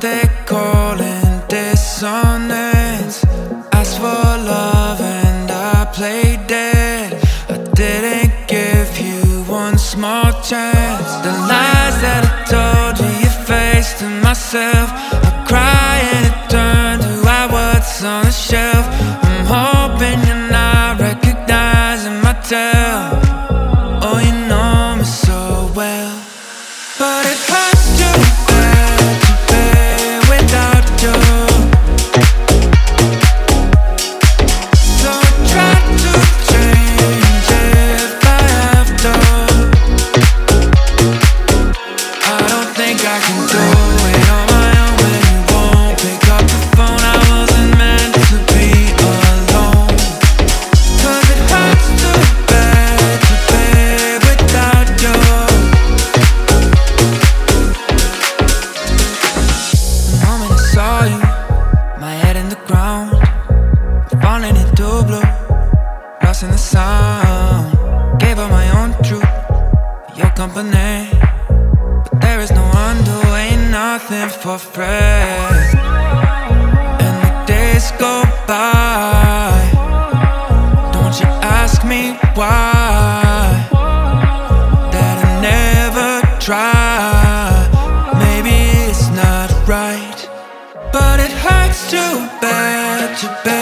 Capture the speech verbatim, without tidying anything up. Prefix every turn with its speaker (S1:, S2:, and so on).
S1: they calling dissonance. Asked for love and I played dead. I didn't give you one small chance. The lies that I told you, you faced to myself. I cry and it turned to I what's on the shelf. I'm hoping you're not recognizing my tale. Oh, you know me so well. But it hurts too bad to bear without you. So I try to change if I have to. I don't think I can do it on my own when you won't pick up the phone. I wasn't meant to be alone. Cause it hurts too bad to bear without you. The moment I saw you, my head in the ground, falling into blue, lost in the sound. Gave up my own truth, your company. But there is no undo, ain't nothing for free. And the days go by, don't you ask me why. That I never tried. Maybe it's not right, but it hurts too bad to bear